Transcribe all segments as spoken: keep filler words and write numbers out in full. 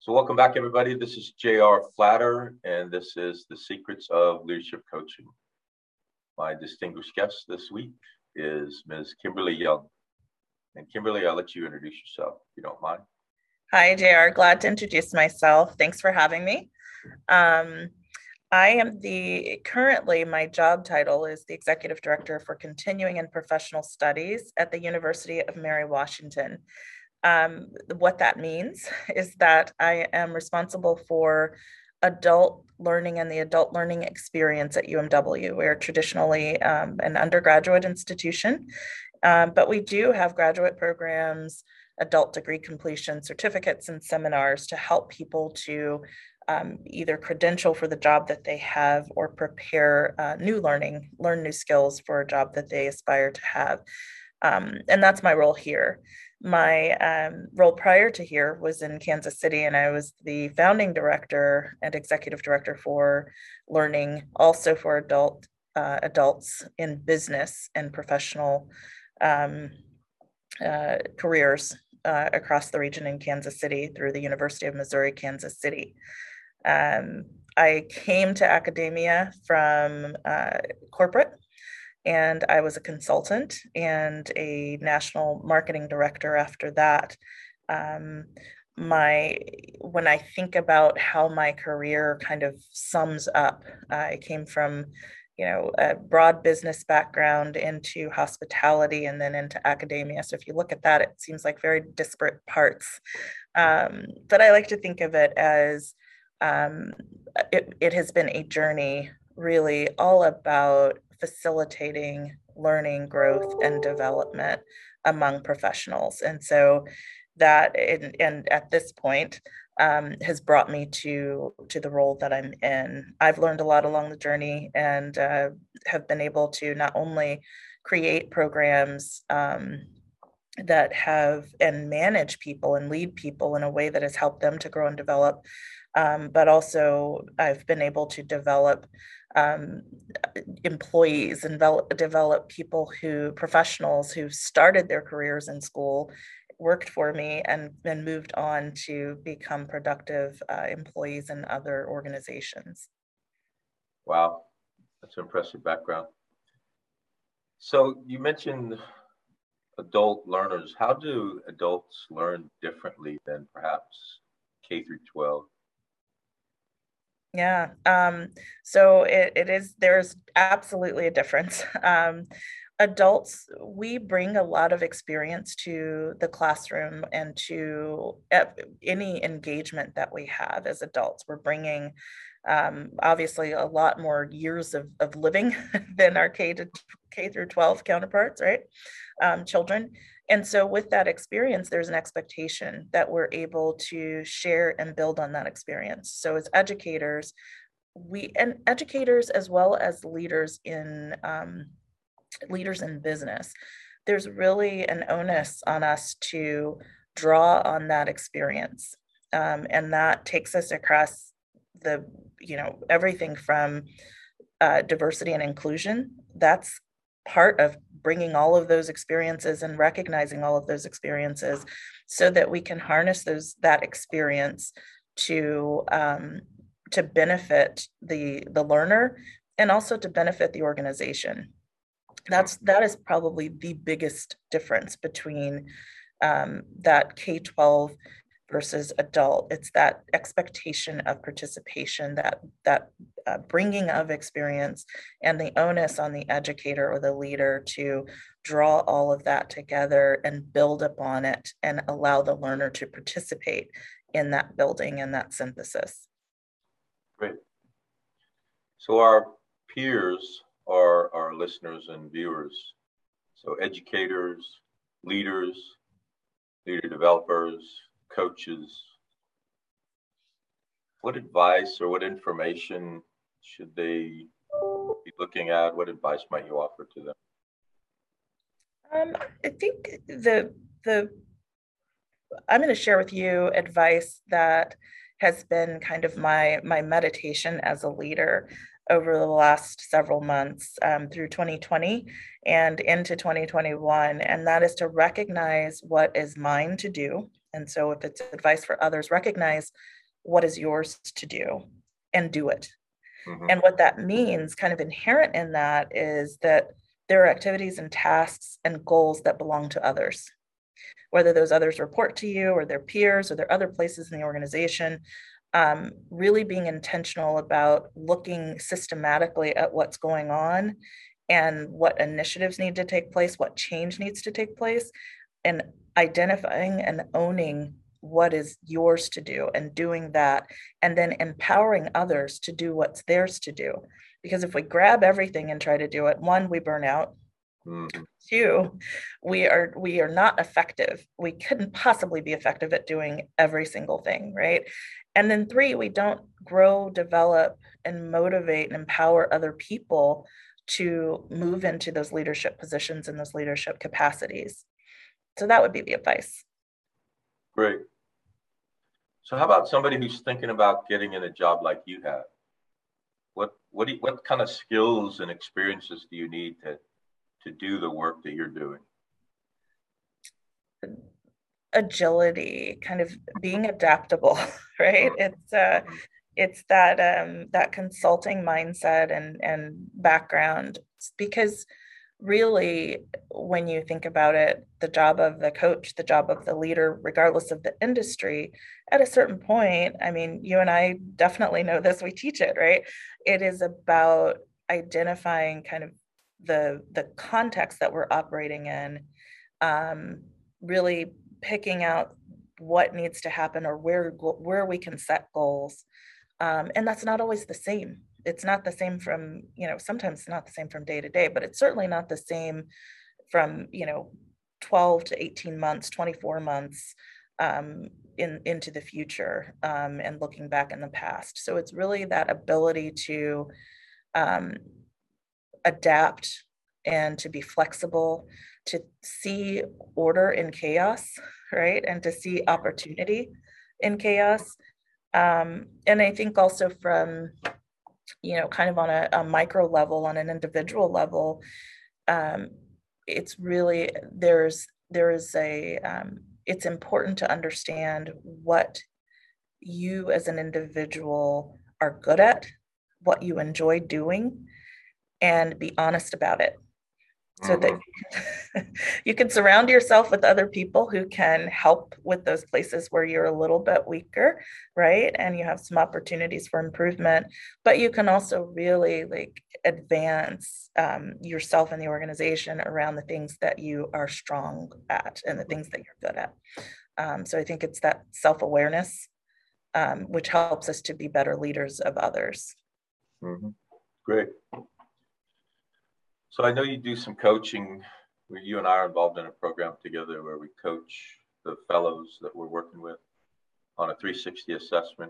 So welcome back, everybody. This is J R Flatter, and this is The Secrets of Leadership Coaching. My distinguished guest this week is Miz Kimberly Young. And Kimberly, I'll let you introduce yourself, if you don't mind. Hi, J R. Glad to introduce myself. Thanks for having me. Um, I am the, currently my job title is the Executive Director for Continuing and Professional Studies at the University of Mary Washington. Um, what that means is that I am responsible for adult learning and the adult learning experience at U M W. We're traditionally um, an undergraduate institution, um, but we do have graduate programs, adult degree completion, certificates, and seminars to help people to um, either credential for the job that they have or prepare uh, new learning, learn new skills for a job that they aspire to have. Um, and that's my role here. My um, role prior to here was in Kansas City, and I was the founding director and executive director for learning, also for adult uh, adults in business and professional um, uh, careers uh, across the region in Kansas City through the University of Missouri, Kansas City. Um, I came to academia from uh, corporate, and I was a consultant and a national marketing director after that. Um, my when I think about how my career kind of sums up, I came from, you know, a broad business background into hospitality and then into academia. So if you look at that, it seems like very disparate parts. Um, but I like to think of it as um, it, it has been a journey really all about facilitating learning, growth, and development among professionals. And so that, and, and at this point, um, has brought me to, to the role that I'm in. I've learned a lot along the journey and uh, have been able to not only create programs um, that have and manage people and lead people in a way that has helped them to grow and develop, um, but also I've been able to develop um, employees and develop, develop people who, professionals who started their careers in school, worked for me, and then moved on to become productive uh, employees in other organizations. Wow, that's an impressive background. So you mentioned adult learners. How do adults learn differently than perhaps K through twelve? Yeah, um, so it, it is, there's absolutely a difference. Um, adults, we bring a lot of experience to the classroom and to any engagement that we have as adults. We're bringing um, obviously a lot more years of, of living than our K to K through twelve counterparts, right? Um, children. And so with that experience, there's an expectation that we're able to share and build on that experience. So as educators, we, and educators as well as leaders in um, leaders in business, there's really an onus on us to draw on that experience. Um, and that takes us across the, you know, everything from uh, diversity and inclusion. That's part of bringing all of those experiences and recognizing all of those experiences so that we can harness those that experience to um, to benefit the the learner and also to benefit the organization. That's that is probably the biggest difference between um, that K twelve versus adult. It's that expectation of participation, that that uh, bringing of experience, and the onus on the educator or the leader to draw all of that together and build upon it and allow the learner to participate in that building and that synthesis. Great. So our peers are our listeners and viewers. So educators, leaders, leader developers, coaches. What advice or what information should they be looking at? What advice might you offer to them? Um, I think the the I'm going to share with you advice that has been kind of my my meditation as a leader over the last several months um, through twenty twenty and into twenty twenty-one, and that is to recognize what is mine to do And so if it's advice for others, recognize what is yours to do and do it. Mm-hmm. And what that means, kind of inherent in that, is that there are activities and tasks and goals that belong to others, whether those others report to you or their peers or their other places in the organization. Um, really being intentional about looking systematically at what's going on and what initiatives need to take place, what change needs to take place, and identifying and owning what is yours to do and doing that, and then empowering others to do what's theirs to do. Because if we grab everything and try to do it, one, we burn out. Mm-hmm. Two, we are we are not effective. We couldn't possibly be effective at doing every single thing, right? And then three, we don't grow, develop, and motivate and empower other people to move into those leadership positions and those leadership capacities. So that would be the advice. Great. So how about somebody who's thinking about getting in a job like you have? What what do you, what kind of skills and experiences do you need to to do the work that you're doing? Agility, kind of being adaptable, right? It's uh, it's that um, that consulting mindset and and background, because really, when you think about it, the job of the coach, the job of the leader, regardless of the industry, at a certain point, I mean, you and I definitely know this, we teach it, right? It is about identifying kind of the, the context that we're operating in, um, really picking out what needs to happen or where, where we can set goals. Um, and that's not always the same. It's not the same from, you know, sometimes it's not the same from day to day, but it's certainly not the same from, you know, twelve to eighteen months, twenty-four months um, in, into the future um, and looking back in the past. So it's really that ability to um, adapt and to be flexible, to see order in chaos, right? And to see opportunity in chaos. Um, and I think also from, you know, kind of on a, a micro level, on an individual level, um, it's really, there's, there is a, um, it's important to understand what you as an individual are good at, what you enjoy doing, and be honest about it. So that you can surround yourself with other people who can help with those places where you're a little bit weaker, right? And you have some opportunities for improvement, but you can also really like advance um, yourself and the organization around the things that you are strong at and the things that you're good at. Um, so I think it's that self-awareness, um, which helps us to be better leaders of others. Mm-hmm. Great. So I know you do some coaching, where you and I are involved in a program together where we coach the fellows that we're working with on a three sixty assessment.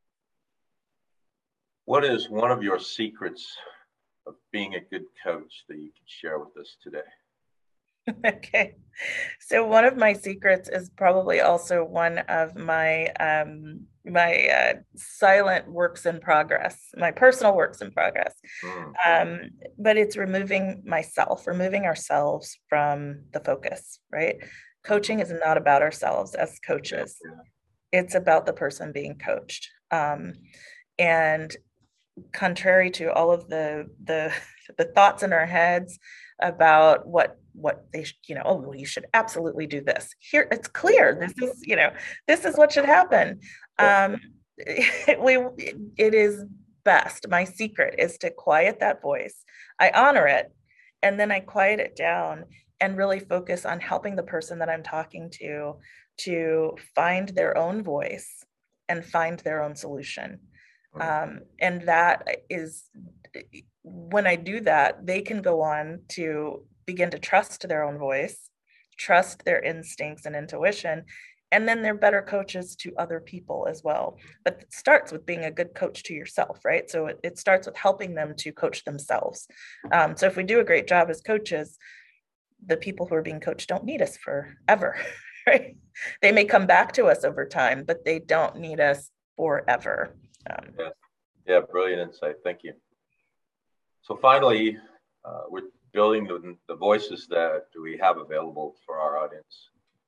What is one of your secrets of being a good coach that you can share with us today? Okay. So one of my secrets is probably also one of my um, my uh, silent works in progress, my personal works in progress. Mm. Um, but it's removing myself, removing ourselves from the focus, right? Coaching is not about ourselves as coaches. It's about the person being coached. Um, and contrary to all of the, the, the thoughts in our heads about what what they you know, oh, well, you should absolutely do this. Here, it's clear. This is, you know, this is what should happen. Um, it, we, it is best. My secret is to quiet that voice. I honor it, and then I quiet it down and really focus on helping the person that I'm talking to to find their own voice and find their own solution. Um, and that is, when I do that, they can go on to begin to trust their own voice, trust their instincts and intuition, and then they're better coaches to other people as well. But it starts with being a good coach to yourself, right? So it, it starts with helping them to coach themselves. Um, so if we do a great job as coaches, the people who are being coached don't need us forever, right? They may come back to us over time, but they don't need us forever. Um, yeah. yeah, brilliant insight. Thank you. So finally, uh, we're building the, the voices that we have available for our audience.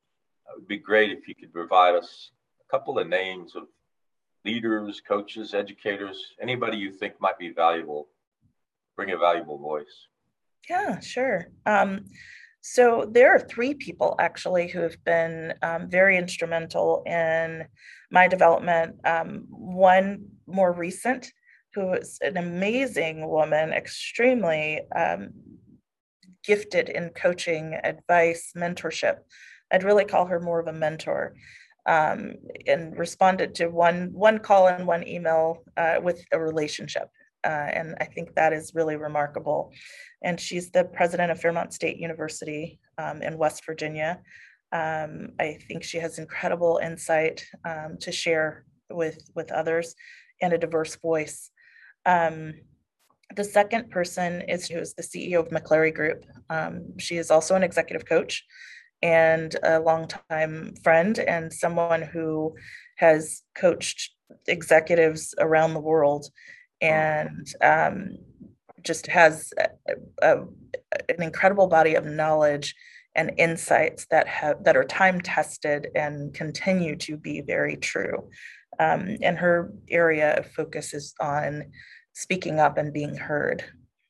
it would be great if you could provide us a couple of names of leaders, coaches, educators, anybody you think might be valuable, bring a valuable voice. Yeah, sure. Um, so there are three people actually who have been um, very instrumental in my development. Um, one more recent, who is an amazing woman, extremely um, gifted in coaching, advice, mentorship. I'd really call her more of a mentor. Um, and responded to one one call and one email uh, with a relationship. Uh, and I think that is really remarkable. And she's the president of Fairmont State University um, in West Virginia. Um, I think she has incredible insight um, to share with, with others and a diverse voice. Um, the second person is who's the C E O of McClary Group. Um, she is also an executive coach and a longtime friend and someone who has coached executives around the world and um, just has a, a, an incredible body of knowledge and insights that have that are time tested and continue to be very true. Um, and her area of focus is on speaking up and being heard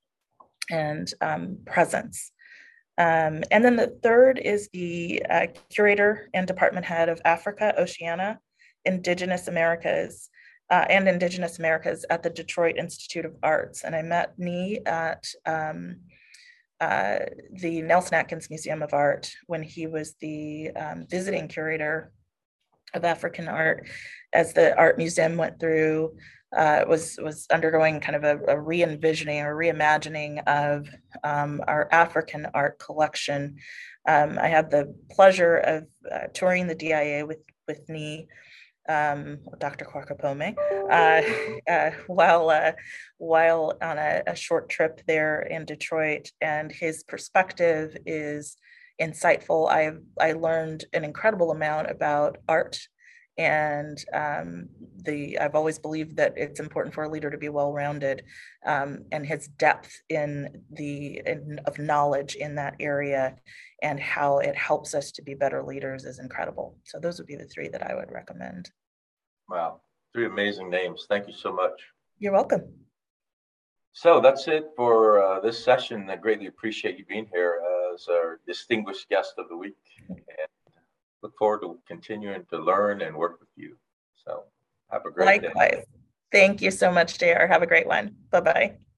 and um, presence. Um, and then the third is the uh, curator and department head of Africa, Oceania, Indigenous Americas, uh, and Indigenous Americas at the Detroit Institute of Arts. And I met Nee at um, uh, the Nelson Atkins Museum of Art when he was the um, visiting curator of African art as the art museum went through Uh, was was undergoing kind of a, a re-envisioning or reimagining of um, our African art collection. Um, I had the pleasure of uh, touring the D I A with with Nee, um, Doctor Kwakapome, uh, uh, while uh, while on a, a short trip there in Detroit, and his perspective is insightful. I I learned an incredible amount about art. And um, the I've always believed that it's important for a leader to be well-rounded, um, and his depth in the in, of knowledge in that area and how it helps us to be better leaders is incredible. So those would be the three that I would recommend. Wow, three amazing names. Thank you so much. You're welcome. So that's it for uh, this session. I greatly appreciate you being here as our distinguished guest of the week. And look forward to continuing to learn and work with you. So have a great Likewise. day. Thank you so much, J R. Have a great one. Bye-bye.